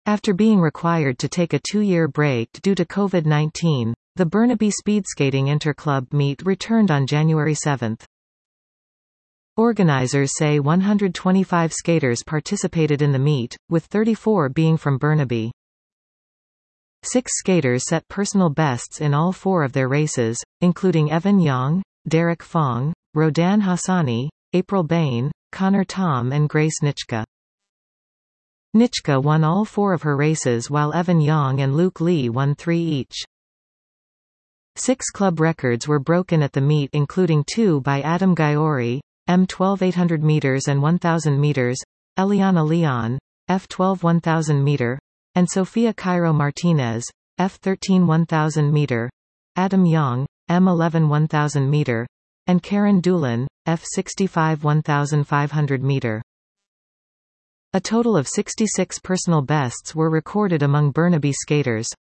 After being required to take a 2-year break due to COVID-19, the Burnaby Speedskating Interclub meet returned on January 7. Organizers say 125 skaters participated in the meet, with 34 being from Burnaby. 6 skaters set personal bests in all 4 of their races, including Evan Yang, Derek Fong, Rodan Hassani, April Bain, Connor Tom and Grace Nitschke. Nitschke won all 4 of her races while Evan Yang and Luke Lee won 3 each. 6 club records were broken at the meet, including 2 by Adam Gaiori, M12 800 meters and 1000 meters, Eliana Leon, F12 1000 meter, and Sofia Cairo Martinez, F13 1000 meter, Adam Young, M11 1000 meter, and Karen Doolin, F65 1500 meter. A total of 66 personal bests were recorded among Burnaby skaters.